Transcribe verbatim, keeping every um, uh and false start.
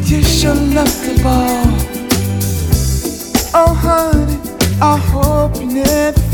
You sure love the ball. Oh honey, I hope you never